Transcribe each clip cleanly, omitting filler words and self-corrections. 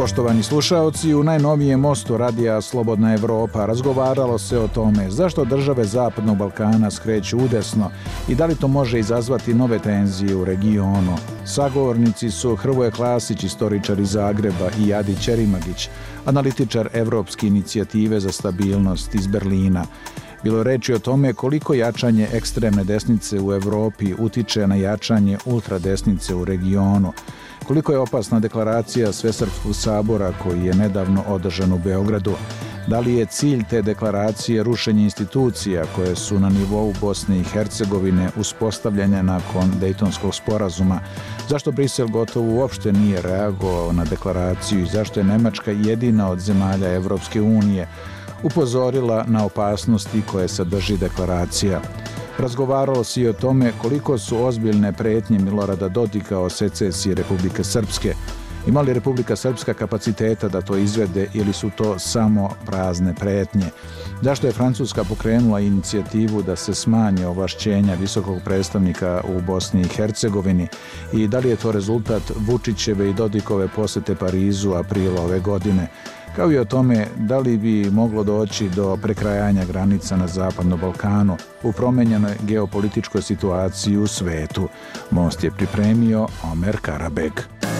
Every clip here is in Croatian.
Poštovani slušaoci, u najnovijem mostu radija Slobodna Evropa razgovaralo se o tome zašto države Zapadnog Balkana skreću udesno i da li to može izazvati nove tenzije u regionu. Sagovornici su Hrvoje Klasić, istoričar iz Zagreba, i Adi Ćerimagić, analitičar Evropske inicijative za stabilnost iz Berlina. Bilo je reči o tome koliko jačanje ekstremne desnice u Evropi utiče na jačanje ultradesnice u regionu, koliko je opasna deklaracija Svesrpskog sabora koji je nedavno održan u Beogradu. Da li je cilj te deklaracije rušenje institucija koje su na nivou Bosne i Hercegovine uspostavljene nakon Dejtonskog sporazuma? Zašto Brisel gotovo uopšte nije reagovao na deklaraciju i zašto je Nemačka jedina od zemalja Evropske unije upozorila na opasnosti koje sadrži deklaracija? Razgovaralo se i o tome koliko su ozbiljne pretnje Milorada Dodika o secesiji Republike Srpske. Ima li Republika Srpska kapaciteta da to izvede ili su to samo prazne pretnje? Zašto je Francuska pokrenula inicijativu da se smanje ovlašćenja visokog predstavnika u Bosni i Hercegovini i da li je to rezultat Vučićeve i Dodikove posete Parizu aprila ove godine? Kao i o tome da li bi moglo doći do prekrajanja granica na Zapadnom Balkanu u promenjenoj geopolitičkoj situaciji u svetu. Most je pripremio Omer Karabeg.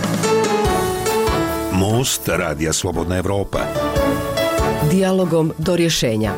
Most radija Slobodna Evropa. Dijalogom do rješenja.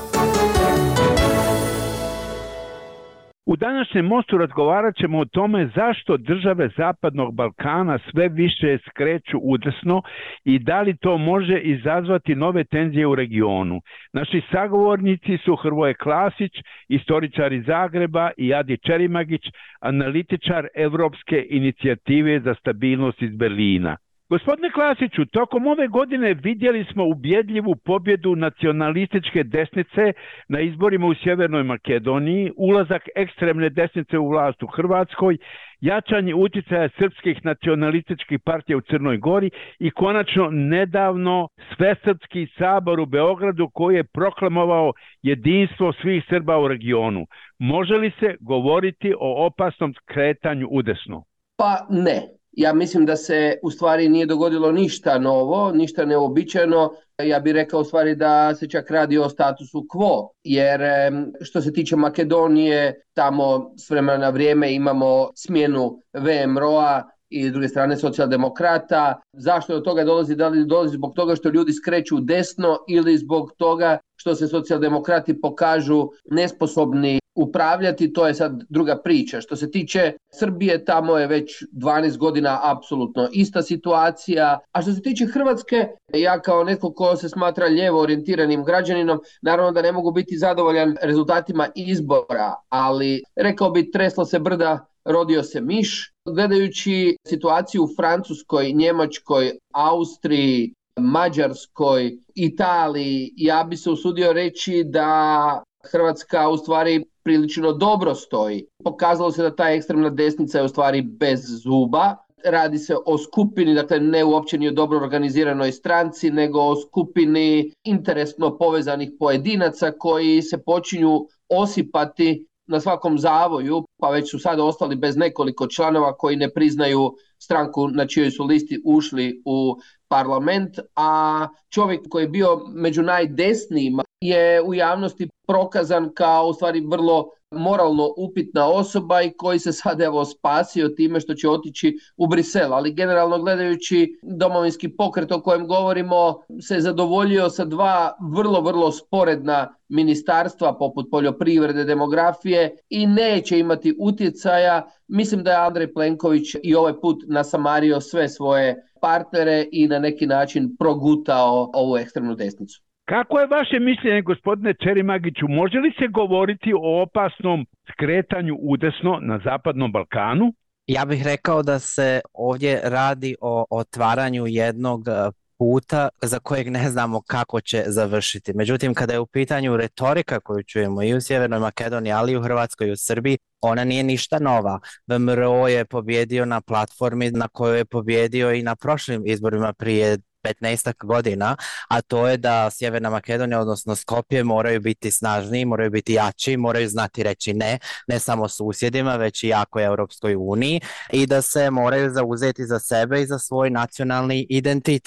U današnjem mostu razgovarat ćemo o tome zašto države Zapadnog Balkana sve više skreću udesno i da li to može izazvati nove tenzije u regionu. Naši sagovornici su Hrvoje Klasić, istoričar iz Zagreba, i Adi Ćerimagić, analitičar Evropske inicijative za stabilnost iz Berlina. Gospodine Klasiću, tokom ove godine vidjeli smo ubjedljivu pobjedu nacionalističke desnice na izborima u Sjevernoj Makedoniji, ulazak ekstremne desnice u vlast u Hrvatskoj, jačanje utjecaja srpskih nacionalističkih partija u Crnoj Gori i konačno nedavno Svesrpski sabor u Beogradu koji je proklamovao jedinstvo svih Srba u regionu. Može li se govoriti o opasnom kretanju udesno? Pa ne. Ja mislim da se u stvari nije dogodilo ništa novo, ništa neobičajno. Ja bih rekao u stvari da se čak radi o statusu quo, jer što se tiče Makedonije, tamo s vremena na vrijeme imamo smjenu VMRO-a i s druge strane socijaldemokrata. Zašto do toga dolazi? Da li dolazi zbog toga što ljudi skreću desno ili zbog toga što se socijaldemokrati pokažu nesposobni upravljati, to je sad druga priča. Što se tiče Srbije, tamo je već 12 godina apsolutno ista situacija. A što se tiče Hrvatske, ja kao netko ko se smatra lijevo orijentiranim građaninom, naravno da ne mogu biti zadovoljan rezultatima izbora, ali rekao bi tresla se brda, rodio se miš. Gledajući situaciju u Francuskoj, Njemačkoj, Austriji, Mađarskoj, Italiji, ja bi se usudio reći da Hrvatska u stvari prilično dobro stoji. Pokazalo se da ta ekstremna desnica je u stvari bez zuba. Radi se o skupini, dakle ne uopće ni o dobro organiziranoj stranci, nego o skupini interesno povezanih pojedinaca koji se počinju osipati na svakom zavoju, pa već su sada ostali bez nekoliko članova koji ne priznaju stranku na čijoj su listi ušli u parlament, a čovjek koji je bio među najdesnijima je u javnosti prokazan kao u stvari vrlo moralno upitna osoba i koji se sad evo spasio time što će otići u Brisel. Ali generalno gledajući Domovinski pokret o kojem govorimo se zadovoljio sa dva vrlo sporedna ministarstva poput poljoprivrede, demografije i neće imati utjecaja. Mislim da je Andrej Plenković i ovaj put nasamario sve svoje partnere i na neki način progutao ovu ekstremnu desnicu. Kako je vaše mišljenje, gospodine Ćerimagiću, može li se govoriti o opasnom skretanju udesno na Zapadnom Balkanu? Ja bih rekao da se ovdje radi o otvaranju jednog puta za kojeg ne znamo kako će završiti. Međutim, kada je u pitanju retorika koju čujemo i u Sjevernoj Makedoniji, ali i u Hrvatskoj i u Srbiji, ona nije ništa nova. VMRO je pobjedio na platformi na kojoj je pobjedio i na prošlim izborima prije 15 godina, a to je da Sjeverna Makedonija, odnosno Skopje, moraju biti snažniji, moraju biti jači, moraju znati reći ne samo susjedima, već i jakoj Europskoj uniji i da se moraju zauzeti za sebe i za svoj nacionalni identitet.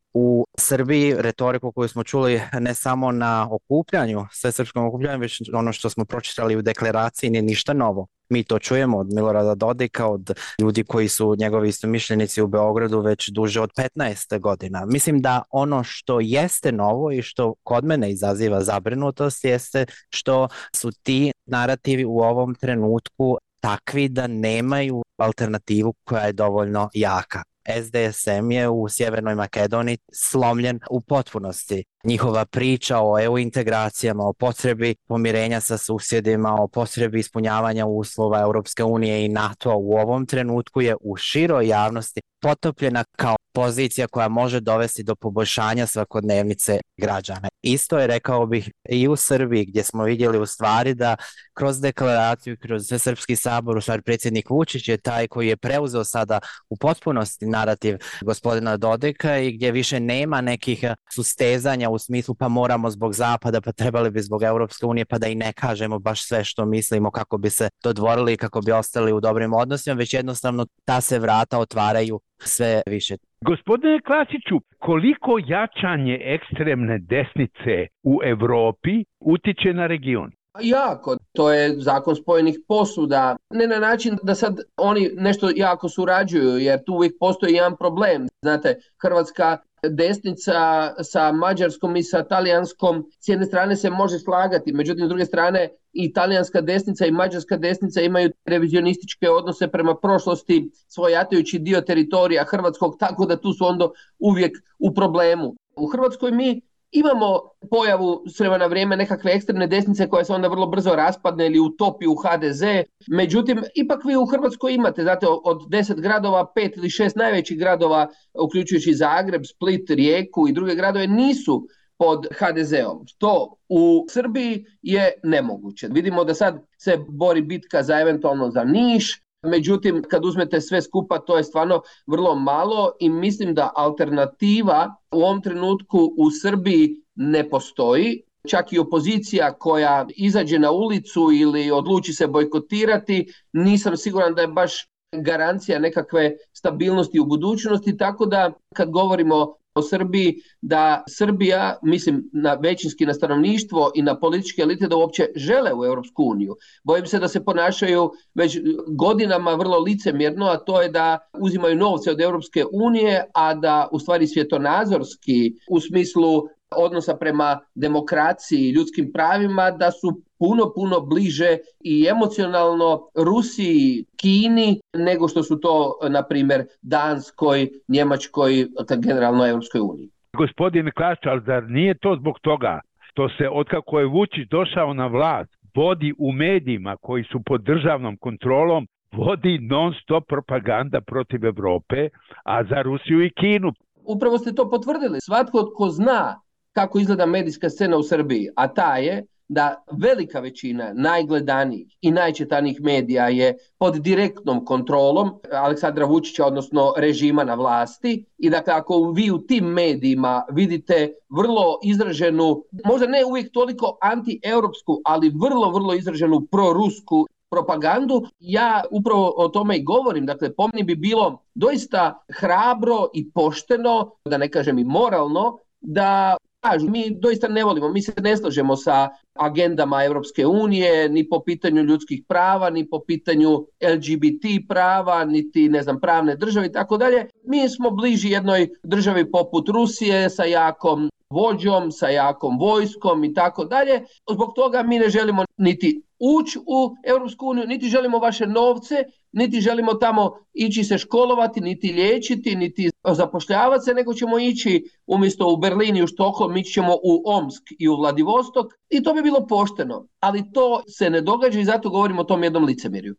u Srbiji retoriku koju smo čuli ne samo na okupljanju, svesrpskom okupljanju, već ono što smo pročitali u deklaraciji nije ništa novo. Mi to čujemo od Milorada Dodika, od ljudi koji su njegovi istomišljenici u Beogradu već duže od 15 godina. Mislim da ono što jeste novo i što kod mene izaziva zabrinutost jeste što su ti narativi u ovom trenutku takvi da nemaju alternativu koja je dovoljno jaka. SDSM je u Sjevernoj Makedoniji slomljen u potpunosti. Njihova priča o EU integracijama, o potrebi pomirenja sa susjedima, o potrebi ispunjavanja uslova Europske unije i NATO u ovom trenutku je u široj javnosti potopljena kao pozicija koja može dovesti do poboljšanja svakodnevnice građana. Isto je, rekao bih, i u Srbiji, gdje smo vidjeli u stvari da kroz deklaraciju, kroz Srpski sabor, u stvari predsjednik Vučić je taj koji je preuzeo sada u potpunosti narativ gospodina Dodika i gdje više nema nekih sustezanja u smislu pa moramo zbog Zapada, pa trebali bi zbog Europske unije, pa da i ne kažemo baš sve što mislimo kako bi se dodvorili i kako bi ostali u dobrim odnosima, već jednostavno ta se vrata otvaraju sve više. Gospodine Klasiću, koliko jačanje ekstremne desnice u Europi utiče na region? Jako, to je zakon spojenih posuda, ne na način da sad oni nešto jako surađuju, jer tu uvijek postoji jedan problem. Znate, hrvatska desnica sa mađarskom i sa talijanskom s jedne strane se može slagati, međutim s druge strane i talijanska desnica i mađarska desnica imaju revizionističke odnose prema prošlosti, svojatajući dio teritorija hrvatskog, tako da tu su onda uvijek u problemu. U Hrvatskoj mi imamo pojavu s vremena na vrijeme nekakve ekstremne desnice koja se onda vrlo brzo raspadne ili utopi u HDZ. Međutim, ipak vi u Hrvatskoj imate, znate, od 10 gradova, 5 ili 6 najvećih gradova, uključujući Zagreb, Split, Rijeku i druge gradove, nisu pod HDZ-om. Što u Srbiji je nemoguće. Vidimo da sad se bori bitka za eventualno za Niš, međutim, kad uzmete sve skupa, to je stvarno vrlo malo i mislim da alternativa u ovom trenutku u Srbiji ne postoji. Čak i opozicija koja izađe na ulicu ili odluči se bojkotirati, nisam siguran da je baš garancija nekakve stabilnosti u budućnosti, tako da kad govorimo o Srbiji, da Srbija, mislim većinski na stanovništvo i na političke elite da uopće žele u Europsku uniju. Bojim se da se ponašaju već godinama vrlo licemjerno, a to je da uzimaju novce od Europske unije, a da u stvari svjetonazorski u smislu odnosa prema demokraciji i ljudskim pravima da su puno bliže i emocionalno Rusiji, Kini nego što su to, na primjer, Danskoj, Njemačkoj, generalno Europskoj uniji. Gospodine Klasić, ali zar nije to zbog toga što se otkako je Vučić došao na vlast vodi u medijima koji su pod državnom kontrolom, vodi non stop propaganda protiv Europe, a za Rusiju i Kinu? Upravo ste to potvrdili. Svatko tko zna kako izgleda medijska scena u Srbiji, a ta je da velika većina najgledanijih i najčitanijih medija je pod direktnom kontrolom Aleksandra Vučića, odnosno režima na vlasti, i dakle ako vi u tim medijima vidite vrlo izraženu, možda ne uvijek toliko anti-europsku, ali vrlo izraženu prorusku propagandu, ja upravo o tome i govorim. Dakle, po meni bi bilo doista hrabro i pošteno, da ne kažem i moralno, da kažu, mi doista ne volimo, mi se ne slažemo sa agendama Europske unije, ni po pitanju ljudskih prava, ni po pitanju LGBT prava, niti pravne države i tako dalje. Mi smo bliži jednoj državi poput Rusije sa jakom vođom, sa jakom vojskom i tako dalje. Zbog toga mi ne želimo niti ući u Europsku uniju, niti želimo vaše novce, niti želimo tamo ići se školovati, niti liječiti, niti zapošljavati se, nego ćemo ići umjesto u Berlin i u Štokholm, ići ćemo u Omsk i u Vladivostok i to bi bilo pošteno. Ali to se ne događa i zato govorimo o tom jednom licemjerju.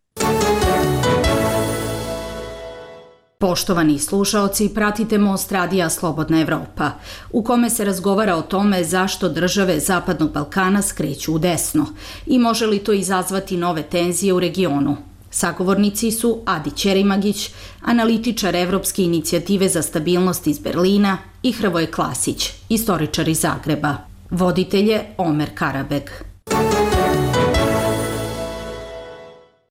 Poštovani slušaoci, pratite Most radija Slobodna Evropa, u kome se razgovara o tome zašto države Zapadnog Balkana skreću u desno i može li to izazvati nove tenzije u regionu. Sagovornici su Adi Ćerimagić, analitičar Evropske inicijative za stabilnost iz Berlina, i Hrvoje Klasić, istoričar iz Zagreba. Voditelj je Omer Karabeg.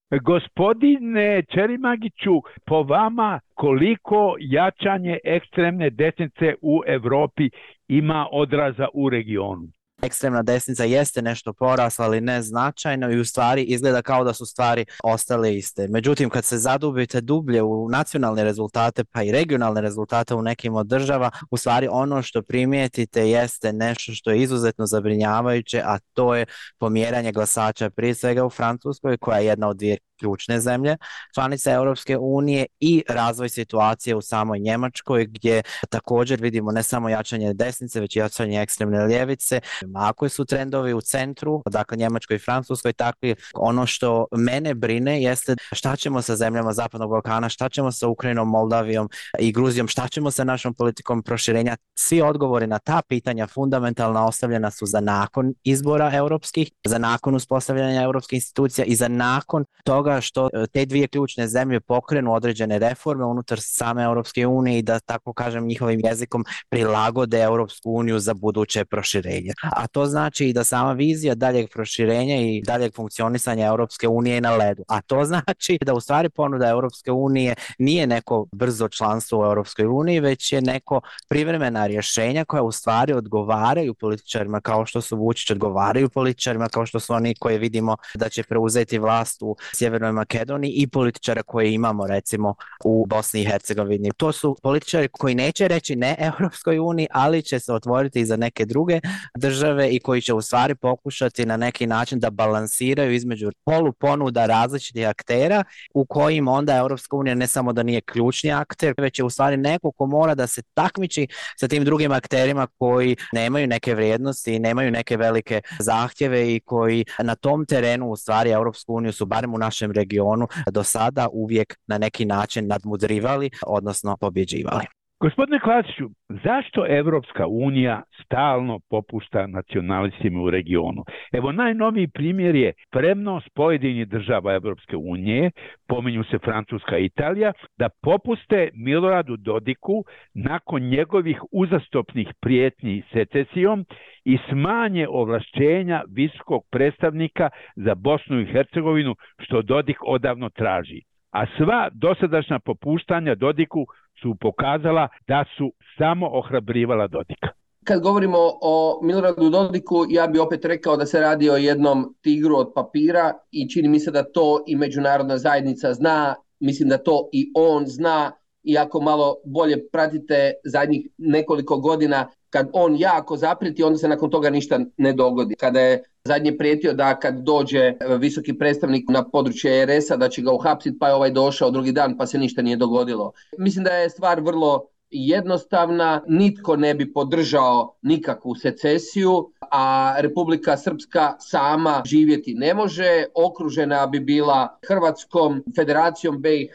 Gospodine Čerimagiću, po vama koliko jačanje ekstremne desnice u Europi ima odraza u regionu? Ekstremna desnica jeste nešto porasla, ali ne značajno i u stvari izgleda kao da su stvari ostale iste. Međutim, kad se zadubite dublje u nacionalne rezultate pa i regionalne rezultate u nekim od država, u stvari ono što primijetite jeste nešto što je izuzetno zabrinjavajuće, a to je pomjeranje glasača prije svega u Francuskoj, koja je jedna od dvije ključne zemlje članice Europske unije, i razvoj situacije u samoj Njemačkoj, gdje također vidimo ne samo jačanje desnice, već i jačanje ekstremne ljevice. Ako su trendovi u centru, dakle Njemačkoj i Francuskoj takvi, ono što mene brine jeste šta ćemo sa zemljama Zapadnog Balkana, šta ćemo sa Ukrajinom, Moldavijom i Gruzijom, šta ćemo sa našom politikom proširenja. Svi odgovori na ta pitanja fundamentalna ostavljena su za nakon izbora europskih, za nakon uspostavljanja europskih institucija i za nakon toga što te dvije ključne zemlje pokrenu određene reforme unutar same Europske unije i da, tako kažem njihovim jezikom, prilagode Europsku uniju za buduće proširenje. A to znači i da sama vizija daljeg proširenja i daljeg funkcionisanja Europske unije je na ledu. A to znači da u stvari ponuda Europske unije nije neko brzo članstvo u Europskoj uniji, već je neko privremena rješenja koja u stvari odgovaraju političarima kao što su Vučić, odgovaraju političarima kao što su oni koje vidimo da će preuzeti vlast u Sjevernoj Makedoniji i političara koje imamo recimo u Bosni i Hercegovini. To su političari koji neće reći ne Europskoj uniji, ali će se otvoriti i za neke druge države i koji će u stvari pokušati na neki način da balansiraju između poluponuda različitih aktera, u kojim onda Europska unija ne samo da nije ključni akter, već je u stvari neko ko mora da se takmiči sa tim drugim akterima koji nemaju neke vrijednosti i nemaju neke velike zahtjeve i koji na tom terenu u stvari Europsku uniju su barem u našem regionu do sada uvijek na neki način nadmudrivali, odnosno pobjeđivali. Gospodine Klasiću, zašto Evropska unija stalno popušta nacionalistima u regionu? Evo, najnoviji primjer je spremnost pojedinih država Evropske unije, pominju se Francuska i Italija, da popuste Miloradu Dodiku nakon njegovih uzastopnih prijetnji secesijom i smanje ovlašćenja visokog predstavnika za Bosnu i Hercegovinu, što Dodik odavno traži. A sva dosadašnja popuštanja Dodiku su pokazala da su samo ohrabrivala Dodika. Kad govorimo o Miloradu Dodiku, ja bi opet rekao da se radi o jednom tigru od papira i čini mi se da to i međunarodna zajednica zna, mislim da to i on zna, i ako malo bolje pratite zadnjih nekoliko godina, kad on jako zaprijeti, onda se nakon toga ništa ne dogodi. Kada je zadnje prijetio da kad dođe visoki predstavnik na područje RS-a da će ga uhapsiti, pa je ovaj došao drugi dan pa se ništa nije dogodilo. Mislim da je stvar vrlo jednostavna, nitko ne bi podržao nikakvu secesiju, a Republika Srpska sama živjeti ne može, okružena bi bila Hrvatskom, Federacijom BiH,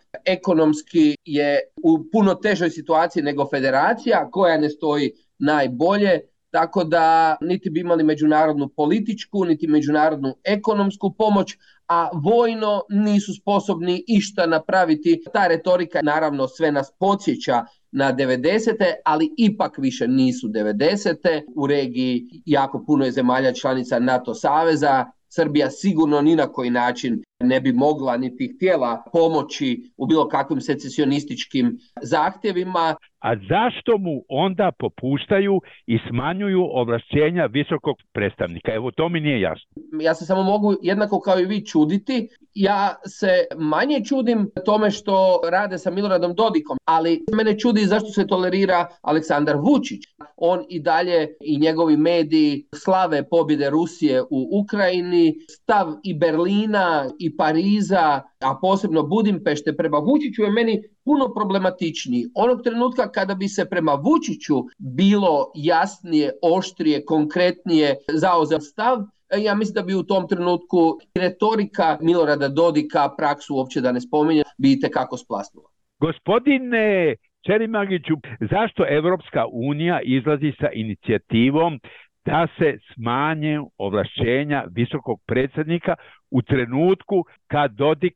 ekonomski je u puno težoj situaciji nego federacija koja ne stoji najbolje, tako da niti bi imali međunarodnu političku, niti međunarodnu ekonomsku pomoć, a vojno nisu sposobni išta napraviti. Ta retorika naravno sve nas podsjeća na 90. ali ipak više nisu 90. U regiji jako puno je zemalja članica NATO saveza. Srbija sigurno ni na koji način ne bi mogla niti htjela pomoći u bilo kakvim secesionističkim zahtjevima. A zašto mu onda popuštaju i smanjuju ovlašćenja visokog predstavnika? Evo, to mi nije jasno. Ja se samo mogu jednako kao i vi čuditi. Ja se manje čudim tome što rade sa Miloradom Dodikom, ali mene čudi zašto se tolerira Aleksandar Vučić. On i dalje i njegovi mediji slave pobjede Rusije u Ukrajini, stav i Berlina i Pariza, a posebno Budimpešte prema Vučiću je meni puno problematičniji. Onog trenutka kada bi se prema Vučiću bilo jasnije, oštrije, konkretnije zauzeo stav, ja mislim da bi u tom trenutku retorika Milorada Dodika, praksu uopće da ne spominjem, bi itekako splasnula. Gospodine Čerimagiću, zašto Evropska unija izlazi sa inicijativom da se smanje ovlašćenja visokog predsjednika u trenutku kad Dodik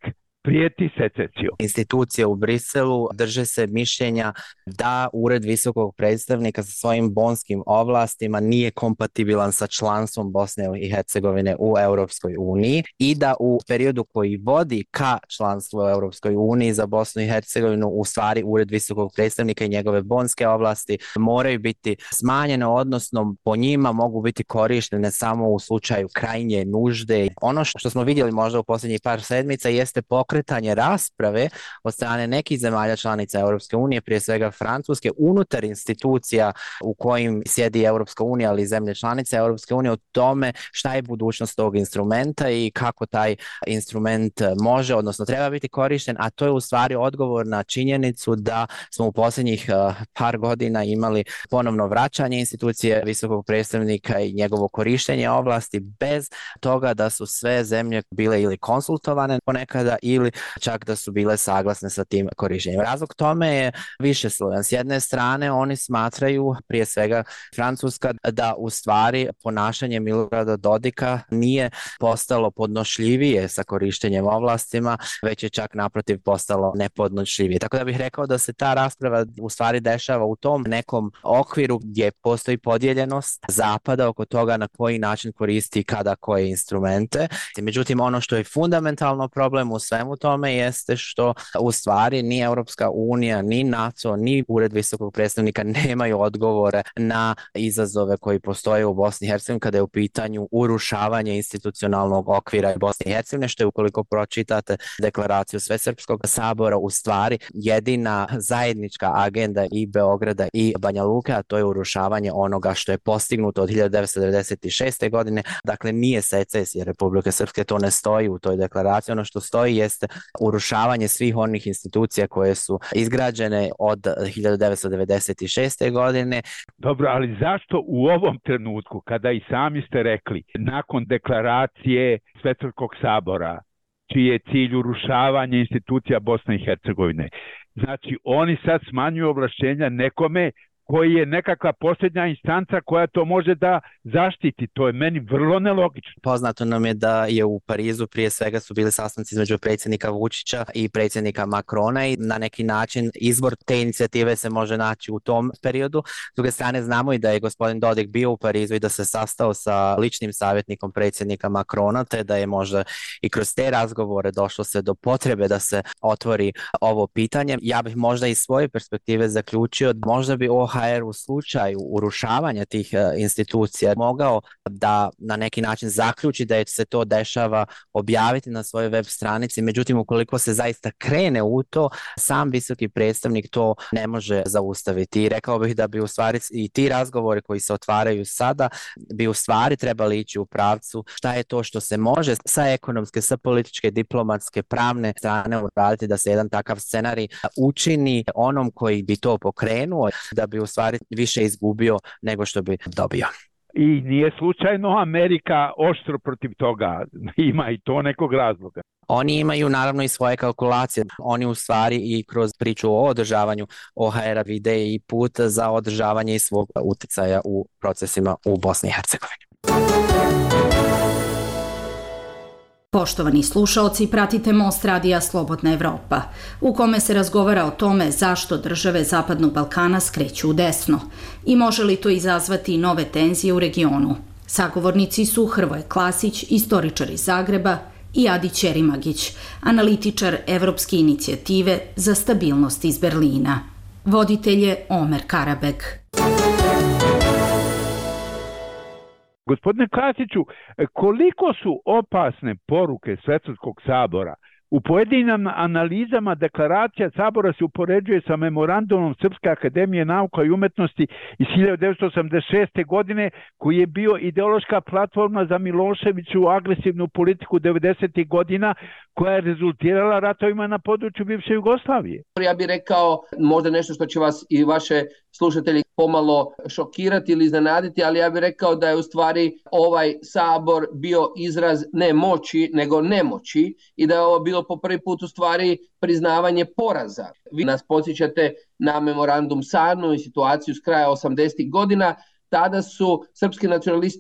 prijeti secesijom. Institucije u Briselu drže se mišljenja da Ured visokog predstavnika sa svojim bonskim ovlastima nije kompatibilan sa članstvom Bosne i Hercegovine u Europskoj uniji i da u periodu koji vodi ka članstvu u Europskoj uniji za Bosnu i Hercegovinu u stvari Ured visokog predstavnika i njegove bonske ovlasti moraju biti smanjene, odnosno po njima mogu biti korištene samo u slučaju krajnje nužde. Ono što smo vidjeli možda u posljednjih par sedmica jeste pokretanje rasprave od strane nekih zemalja članica Europske unije, prije svega Francuske, unutar institucija u kojim sjedi Europska unija, ali i zemlje članice Europske unije, o tome šta je budućnost tog instrumenta i kako taj instrument može, odnosno treba biti korišten, a to je u stvari odgovor na činjenicu da smo u posljednjih par godina imali ponovno vraćanje institucije visokog predstavnika i njegovo korištenje ovlasti bez toga da su sve zemlje bile ili konsultovane ponekada ili čak da su bile saglasne sa tim korištenjem. Razlog tome je višeslojan. S jedne strane oni smatraju, prije svega Francuska, da u stvari ponašanje Milorada Dodika nije postalo podnošljivije sa korištenjem ovlastima, već je čak naprotiv postalo nepodnošljivije. Tako da bih rekao da se ta rasprava u stvari dešava u tom nekom okviru gdje postoji podijeljenost Zapada oko toga na koji način koristi kada koje instrumente. Međutim, ono što je fundamentalno problem u svemu tome jeste što u stvari ni Europska unija, ni NATO, ni Ured visokog predstavnika nemaju odgovore na izazove koji postoje u Bosni i Hercegovini kada je u pitanju urušavanje institucionalnog okvira Bosne i Hercegovine, što je, ukoliko pročitate deklaraciju Svesrpskog sabora, u stvari jedina zajednička agenda i Beograda i Banja Luke, a to je urušavanje onoga što je postignuto od 1996. godine. Dakle, nije secesija Republike Srpske, to ne stoji u toj deklaraciji. Ono što stoji jeste urušavanje svih onih institucija koje su izgrađene od 1996. godine. Dobro, ali zašto u ovom trenutku, kada i sami ste rekli, nakon deklaracije Svesrpskog sabora, čiji je cilj urušavanje institucija Bosne i Hercegovine, znači oni sad smanjuju ovlašćenja nekome koji je nekakva posljednja instanca koja to može da zaštiti. To je meni vrlo nelogično. Poznato nam je da je u Parizu prije svega su bili sastanci između predsjednika Vučića i predsjednika Makrona i na neki način izvor te inicijative se može naći u tom periodu. S druge strane, znamo i da je gospodin Dodik bio u Parizu i da se sastao sa ličnim savjetnikom predsjednika Makrona, te da je možda i kroz te razgovore došlo se do potrebe da se otvori ovo pitanje. Ja bih možda iz svoje perspektive zaključio, možda bi OHR u slučaju urušavanja tih institucija mogao da na neki način zaključi da se to dešava, objaviti na svojoj web stranici. Međutim, ukoliko se zaista krene u to, sam visoki predstavnik to ne može zaustaviti. I rekao bih da bi u stvari i ti razgovori koji se otvaraju sada bi u stvari trebali ići u pravcu šta je to što se može sa ekonomske, sa političke, diplomatske, pravne strane uraditi da se jedan takav scenarij učini onom koji bi to pokrenuo, da bi u stvari više izgubio nego što bi dobio. I nije slučajno Amerika oštro protiv toga, ima i to nekog razloga. Oni imaju naravno i svoje kalkulacije. Oni u stvari i kroz priču o održavanju OHR-a vide i put za održavanje i svog utjecaja u procesima u Bosni i Hercegovini. Poštovani slušaoci, pratite Most radija Slobodna Evropa, u kome se razgovara o tome zašto države Zapadnog Balkana skreću u desno i može li to izazvati nove tenzije u regionu. Sagovornici su Hrvoje Klasić, istoričar iz Zagreba, i Adi Ćerimagić, analitičar Evropske inicijative za stabilnost iz Berlina. Voditelj je Omer Karabeg. Gospodine Klasiću, koliko su opasne poruke Svesrpskog sabora? U pojedinim analizama deklaracija sabora se upoređuje sa memorandumom Srpske akademije nauka i umetnosti iz 1986. godine, koji je bio ideološka platforma za Miloševiću agresivnu politiku 90. godina, koja je rezultirala ratovima na području bivše Jugoslavije. Ja bih rekao možda nešto što će vas i vaše slušatelji pomalo šokirati ili iznenaditi, ali ja bih rekao da je u stvari ovaj sabor bio izraz ne moći, nego nemoći i da je ovo bilo po prvi put u stvari priznavanje poraza. Vi nas podsjećate na memorandum Sarnu i situaciju s kraja 80. godina. Tada su srpski nacionalisti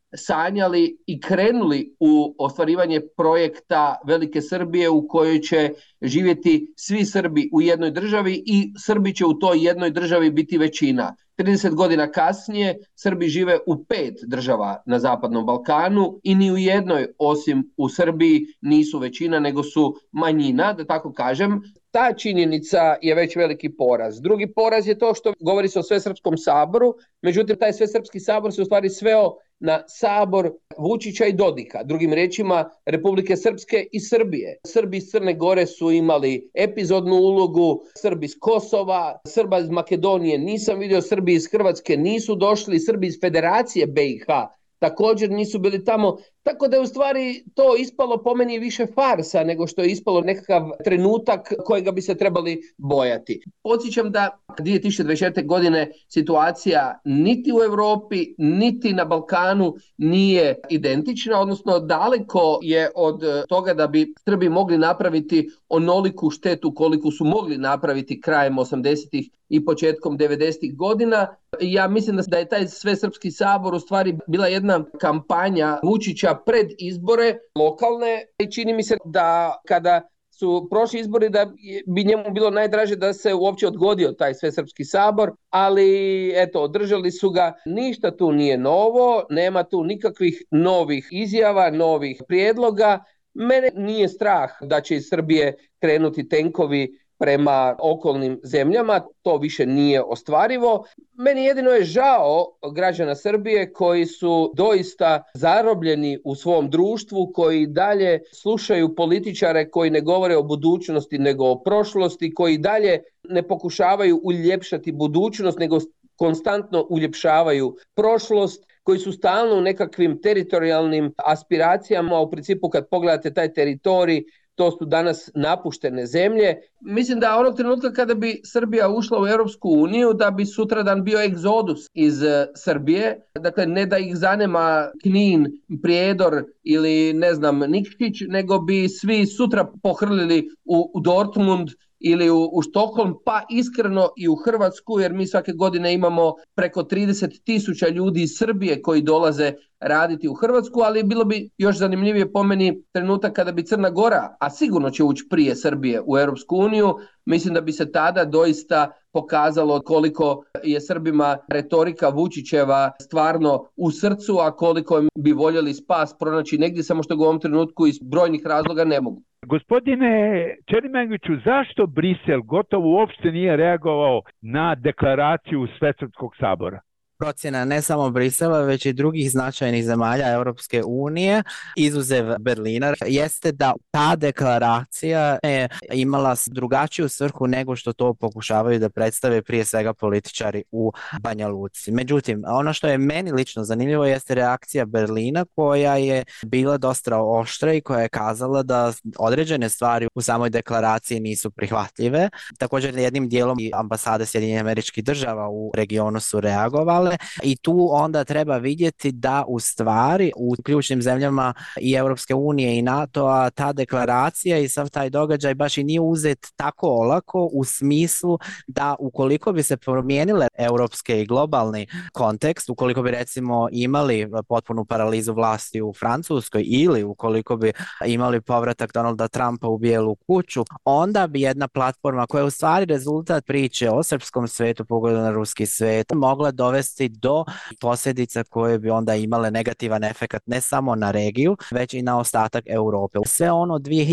sanjali i krenuli u ostvarivanje projekta Velike Srbije u kojoj će živjeti svi Srbi u jednoj državi i Srbi će u toj jednoj državi biti većina. 30 godina kasnije Srbi žive u 5 država na Zapadnom Balkanu i ni u jednoj osim u Srbiji nisu većina nego su manjina, da tako kažem. Ta činjenica je već veliki poraz. Drugi poraz je to što govori se o Svesrpskom saboru, međutim taj Svesrpski sabor se u stvari sveo na sabor Vučića i Dodika, drugim riječima Republike Srpske i Srbije. Srbi iz Crne Gore su imali epizodnu ulogu, Srbi iz Kosova, Srba iz Makedonije nisam vidio, Srbi iz Hrvatske nisu došli, Srbi iz Federacije BiH također nisu bili tamo, tako da je u stvari to ispalo po meni više farsa nego što je ispalo nekakav trenutak kojega bi se trebali bojati. Podsjećam da 2024. godine situacija niti u Europi, niti na Balkanu nije identična, odnosno daleko je od toga da bi Srbi mogli napraviti onoliku štetu koliko su mogli napraviti krajem 80-ih i početkom 90-ih godina. Ja mislim da je taj Svesrpski sabor u stvari bila jedna kampanja Vučića pred izbore lokalne i čini mi se da kada su prošli izbori da bi njemu bilo najdraže da se uopće odgodio taj Svesrpski sabor, ali eto, održali su ga, ništa tu nije novo, nema tu nikakvih novih izjava, novih prijedloga. Mene nije strah da će iz Srbije krenuti tenkovi prema okolnim zemljama, to više nije ostvarivo. Meni jedino je žao građana Srbije koji su doista zarobljeni u svom društvu, koji dalje slušaju političare koji ne govore o budućnosti nego o prošlosti, koji dalje ne pokušavaju uljepšati budućnost nego konstantno uljepšavaju prošlost, koji su stalno u nekakvim teritorijalnim aspiracijama. U principu kad pogledate taj teritorij, to su danas napuštene zemlje. Mislim da onog trenutka kada bi Srbija ušla u Europsku uniju, da bi sutradan bio egzodus iz Srbije. Dakle, ne da ih zanima Knin, Prijedor ili ne znam Nikšić, nego bi svi sutra pohrlili u Dortmund ili u Štokholm, pa iskreno i u Hrvatsku, jer mi svake godine imamo preko 30.000 ljudi iz Srbije koji dolaze raditi u Hrvatsku, ali bilo bi još zanimljivije po meni trenutak kada bi Crna Gora, a sigurno će ući prije Srbije u Europsku uniju, mislim da bi se tada doista pokazalo koliko je Srbima retorika Vučićeva stvarno u srcu, a koliko bi voljeli spas pronaći negdje, samo što ga u ovom trenutku iz brojnih razloga ne mogu. Gospodine Čerimenkoviću, zašto Brisel gotovo uopšte nije reagovao na deklaraciju Svesrpskog sabora? Procjena ne samo Brisela, već i drugih značajnih zemalja Europske unije, izuzev Berlina, jeste da ta deklaracija je imala drugačiju svrhu nego što to pokušavaju da predstave prije svega političari u Banja Luci. Međutim, ono što je meni lično zanimljivo jeste reakcija Berlina, koja je bila dosta oštra i koja je kazala da određene stvari u samoj deklaraciji nisu prihvatljive. Također jednim dijelom i ambasade Sjedinjenih Američkih Država u regionu su reagovale. I tu onda treba vidjeti da u stvari u ključnim zemljama i Europske unije i NATO-a ta deklaracija i sav taj događaj baš i nije uzet tako olako, u smislu da ukoliko bi se promijenile europske i globalni kontekst, ukoliko bi recimo imali potpunu paralizu vlasti u Francuskoj ili ukoliko bi imali povratak Donalda Trumpa u Bijelu kuću, onda bi jedna platforma koja je u stvari rezultat priče o srpskom svetu, pogodu na ruski svet, mogla dovesti do posljedica koje bi onda imale negativan efekat ne samo na regiju, već i na ostatak Europe. Sve ono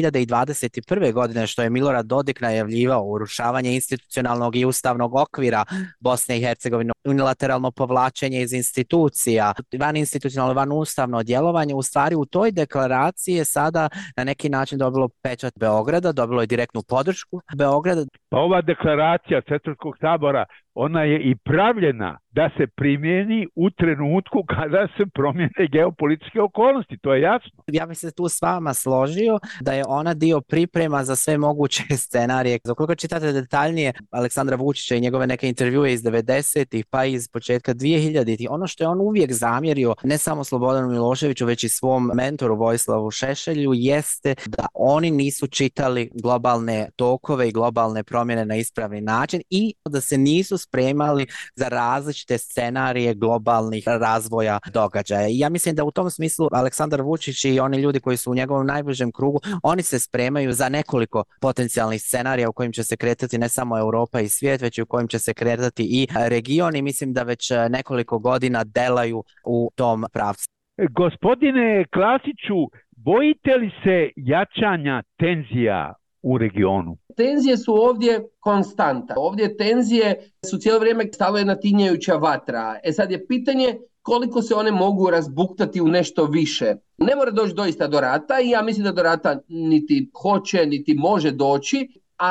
2021. godine što je Milorad Dodik najavljivao, urušavanje institucionalnog i ustavnog okvira Bosne i Hercegovine, unilateralno povlačenje iz institucija, van institucionalno, van ustavno djelovanje, u stvari u toj deklaraciji je sada na neki način dobilo pečat Beograda, dobilo je direktnu podršku Beograda. Pa ova deklaracija Svesrpskog sabora, ona je i pravljena da se primjeni u trenutku kada se promijene geopolitičke okolnosti, to je jasno. Ja bih se tu s vama složio da je ona dio priprema za sve moguće scenarije. Ukoliko čitate detaljnije Aleksandra Vučića i njegove neke intervjue iz 90-ih pa iz početka 2000-ih, ono što je on uvijek zamjerio ne samo Slobodanu Miloševiću već i svom mentoru Vojislavu Šešelju jeste da oni nisu čitali globalne tokove i globalne promjene promjene na ispravni način i da se nisu spremali za različite scenarije globalnih razvoja događaja. I ja mislim da u tom smislu Aleksandar Vučić i oni ljudi koji su u njegovom najbližem krugu, oni se spremaju za nekoliko potencijalnih scenarija u kojim će se kretati ne samo Europa i svijet, već i u kojim će se kretati i region i mislim da već nekoliko godina delaju u tom pravcu. Gospodine Klasiću, bojite li se jačanja tenzija u regionu? Tenzije su ovdje konstanta. Ovdje tenzije su cijelo vrijeme stalo jedna tinjajuća vatra. Sad je pitanje koliko se one mogu razbuktati u nešto više. Ne mora doći doista do rata i ja mislim da do rata niti hoće, niti može doći,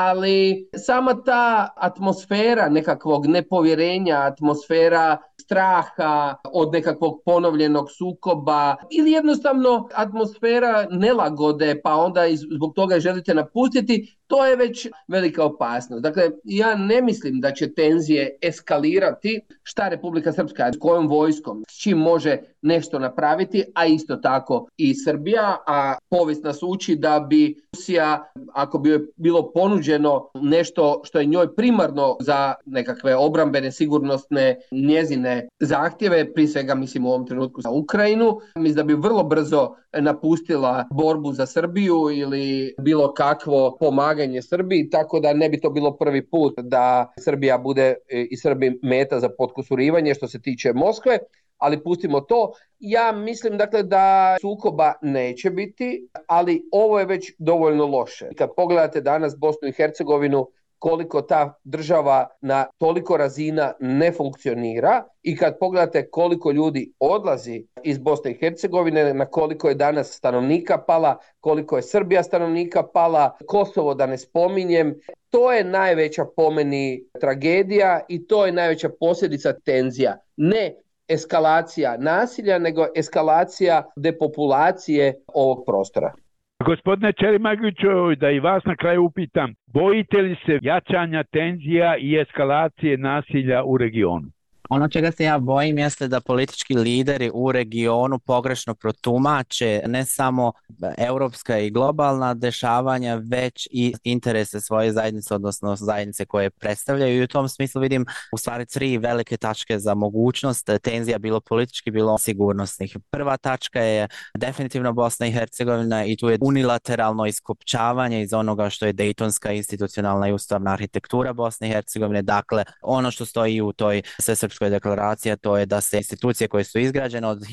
ali sama ta atmosfera nekakvog nepovjerenja, atmosfera straha od nekakvog ponovljenog sukoba ili jednostavno atmosfera nelagode pa onda zbog toga želite napustiti, to je već velika opasnost. Dakle, ja ne mislim da će tenzije eskalirati. Šta Republika Srpska, s kojom vojskom, s čim može nešto napraviti, a isto tako i Srbija, a povijest nas uči da bi Rusija, ako bi joj bilo ponuđeno nešto što je njoj primarno za nekakve obrambene, sigurnosne njezine zahtjeve, prije svega mislim u ovom trenutku za Ukrajinu, mislim da bi vrlo brzo napustila borbu za Srbiju ili bilo kakvo pomaganje Srbiji, tako da ne bi to bilo prvi put da Srbija bude i Srbi meta za potkusurivanje što se tiče Moskve, ali pustimo to. Ja mislim dakle da sukoba neće biti, ali ovo je već dovoljno loše. Kad pogledate danas Bosnu i Hercegovinu, koliko ta država na toliko razina ne funkcionira i kad pogledate koliko ljudi odlazi iz Bosne i Hercegovine, na koliko je danas stanovnika pala, koliko je Srbija stanovnika pala, Kosovo da ne spominjem, to je najveća po meni tragedija i to je najveća posljedica tenzija. Ne eskalacija nasilja, nego eskalacija depopulacije ovog prostora. Gospodine Čerimagiću, da i vas na kraju upitam, bojite li se jačanja tenzija i eskalacije nasilja u regionu? Ono čega se ja bojim jeste da politički lideri u regionu pogrešno protumače ne samo europska i globalna dešavanja, već i interese svoje zajednice, odnosno zajednice koje predstavljaju. I u tom smislu vidim u stvari 3 velike tačke za mogućnost tenzija, bilo politički, bilo sigurnosnih. Prva tačka je definitivno Bosna i Hercegovina i tu je unilateralno iskopčavanje iz onoga što je Dejtonska institucionalna i ustavna arhitektura Bosne i Hercegovine. Dakle, ono što stoji u toj Svesrpskoj deklaraciji, to je da se institucije koje su izgrađene od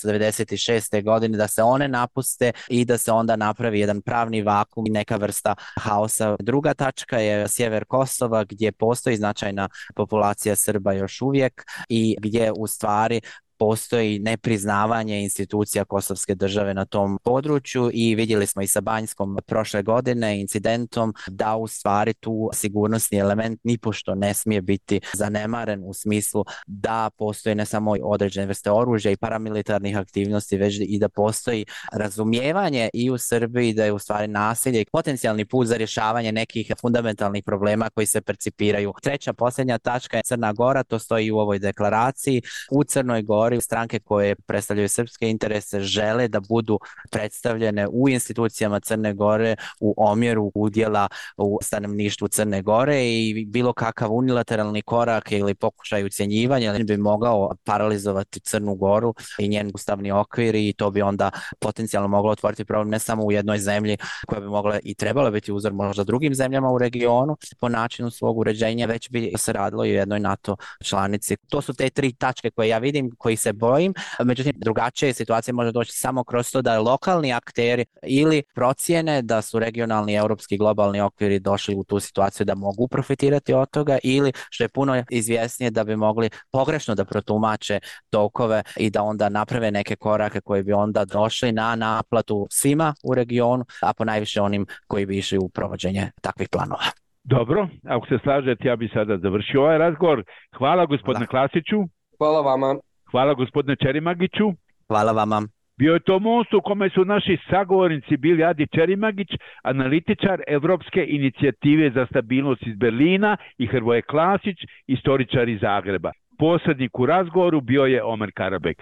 1996. godine, da se one napuste i da se onda napravi jedan pravni vakuum i neka vrsta haosa. Druga tačka je sjever Kosova gdje postoji značajna populacija Srba još uvijek i gdje u stvari postoji nepriznavanje institucija kosovske države na tom području i vidjeli smo i sa Banjskom prošle godine incidentom da u stvari tu sigurnosni element nipošto ne smije biti zanemaren u smislu da postoji ne samo određene vrste oružja i paramilitarnih aktivnosti, već i da postoji razumijevanje i u Srbiji da je u stvari nasilje i potencijalni put za rješavanje nekih fundamentalnih problema koji se percipiraju. Treća, posljednja tačka je Crna Gora, to stoji u ovoj deklaraciji. U Crnoj Gori stranke koje predstavljaju srpske interese žele da budu predstavljene u institucijama Crne Gore u omjeru udjela u stanovništvu Crne Gore i bilo kakav unilateralni korak ili pokušaj ucjenjivanja bi mogao paralizovati Crnu Goru i njen ustavni okvir i to bi onda potencijalno moglo otvoriti problem ne samo u jednoj zemlji koja bi mogla i trebala biti uzor možda drugim zemljama u regionu po načinu svog uređenja, već bi se radilo i u jednoj NATO članici. To su te 3 tačke koje ja vidim, koji se bojim, međutim drugačije situacije može doći samo kroz to da lokalni akteri ili procijene da su regionalni, europski, globalni okviri došli u tu situaciju da mogu profitirati od toga ili što je puno izvjesnije da bi mogli pogrešno da protumače tokove i da onda naprave neke korake koji bi onda došli na naplatu svima u regionu, a ponajviše onim koji bi išli u provođenje takvih planova. Dobro, ako se slažete, ja bi sada završio ovaj razgovor. Hvala gospodine Klasiću. Hvala vama. Hvala gospodine Čerimagiću. Hvala vama. Bio je to most u kome su naši sagovornici bili Adi Čerimagić, analitičar Evropske inicijative za stabilnost iz Berlina i Hrvoje Klasić, istoričar iz Zagreba. Posrednik u razgovoru bio je Omer Karabek.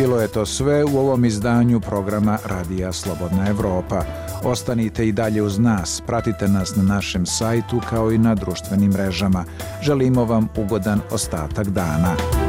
Bilo je to sve u ovom izdanju programa Radija Slobodna Evropa. Ostanite i dalje uz nas, pratite nas na našem sajtu kao i na društvenim mrežama. Želimo vam ugodan ostatak dana.